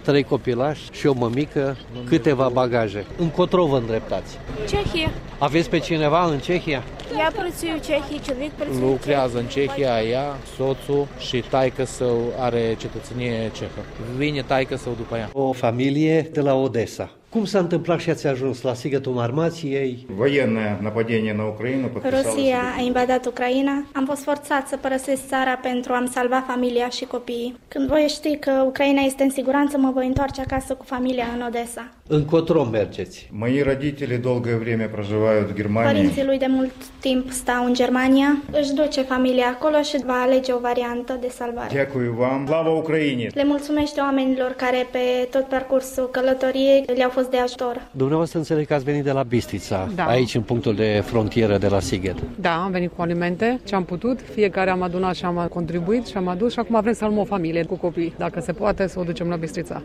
3 copilași și o mămică, câteva bagaje. Încotro vă îndreptați? Cehia. Aveți pe cineva în Cehia? Я працюю в Чехії, чоловік працює. Lucrează în Cehia, ea, soțul și taică-său are cetățenie cehă. Vine taică-său după ea. O familie de la Odessa. Cum s-a întâmplat și ați ajuns la Sighetul Marmației? Военное нападение на Украину подписалось. Rusia a invadat Ucraina. Am fost forțat să părăsesc țara pentru a-mi salva familia și copiii. Când voi ști că Ucraina este în siguranță, mă voi întoarce acasă cu familia în Odessa. Încotro mergeți? Мои родители долгое время проживают в Германии. Părinții lui de mult timp stau în Germania. Își duce familia acolo și va alege o variantă de salvare. Дякую вам. Слава Украине! Le mulțumește oamenilor care pe tot parcursul călătoriei le-au fost de ajutor. Dumneavoastră înțeleg că ați venit de la Bistrița, Da. aici în punctul de frontieră de la Sighet. Da, am venit cu alimente, ce am putut, fiecare am adunat și am contribuit și am adus și acum vrem să luăm o familie cu copii, dacă se poate, să o ducem la Bistrița.